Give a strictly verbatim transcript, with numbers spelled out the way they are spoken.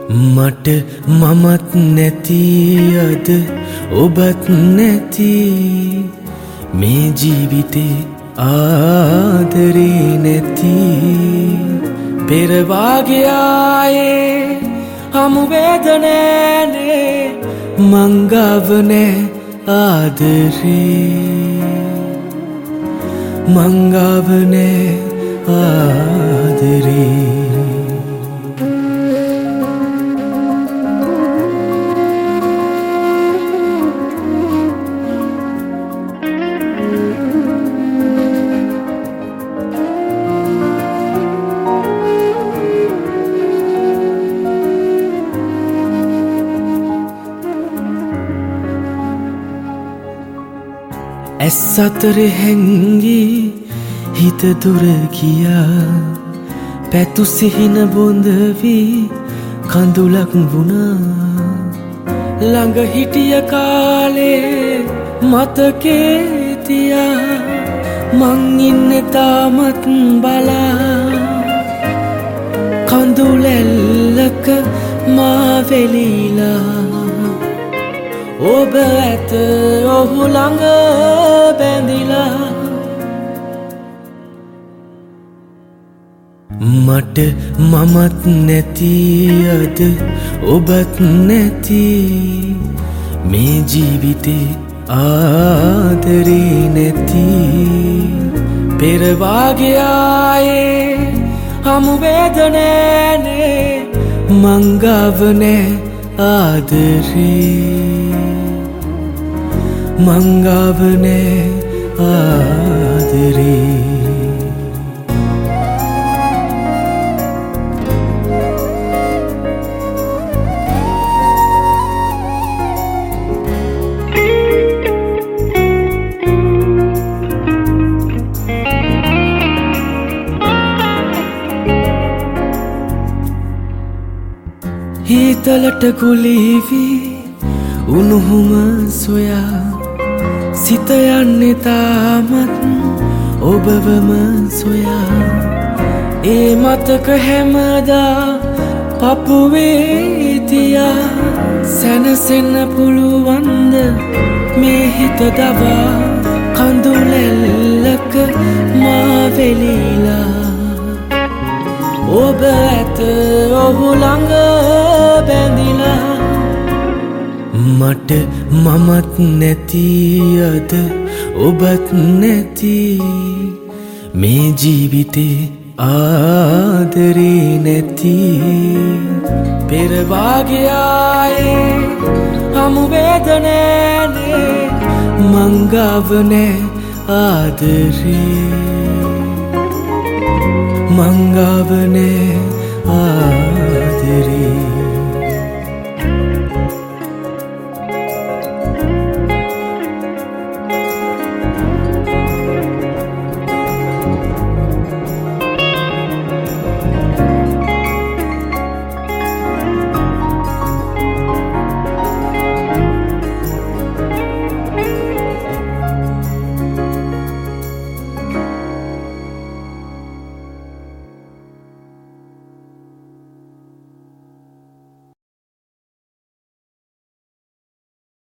මට මමත් නැති අද ඔබත් නැති මේ ජීවිතේ ආදරේ නැති පෙර වාගේ ආයේ හමු වේදනෑනේ මං ගාව නෑ ආදරේ මං ගාව නෑ ආදරේ ඇස් අතර හැංගී හිත දුර ගියා පැතු සිහින බොඳ වී කඳුලක් වුණා ළඟ හිටිය කාලේ මතකේ තියා මං ඉන්නේ තාමත් බලා කඳුලැල්ලක මා වෙලිලා ඔබ ඇත ඔහු ළඟ බැඳිලා මට මමත් නැති අද ඔබත් නැති මේ ජීවිතේ ආදරේ නැති පෙර වාගේ ආයේ හමු වේදනෑනේ මං ගාව නෑ ආදරේ මං ගාව නෑ ආදරේ හිතලට ගුලීවි උණුහුම සොයා සිත යන්නේ තාමත් ඔබවම සොයා ඒ මතක හැමදා පපුවේ තියා සැනසෙන්න පුළුවන්ද මේ හිත දවා කඳුලැල්ලක මා වෙලිලා ඔබ ඇත ඔහු ළඟ බැඳිලා මට මමත් නැති අද ඔබත් නැති මේ ජීවිතේ ආදරේ නැති පෙර වාගේ ආයේ හමු වේදනෑනේ මං ගාව නෑ ආදරේ මං ගාව නෑ ආදරේ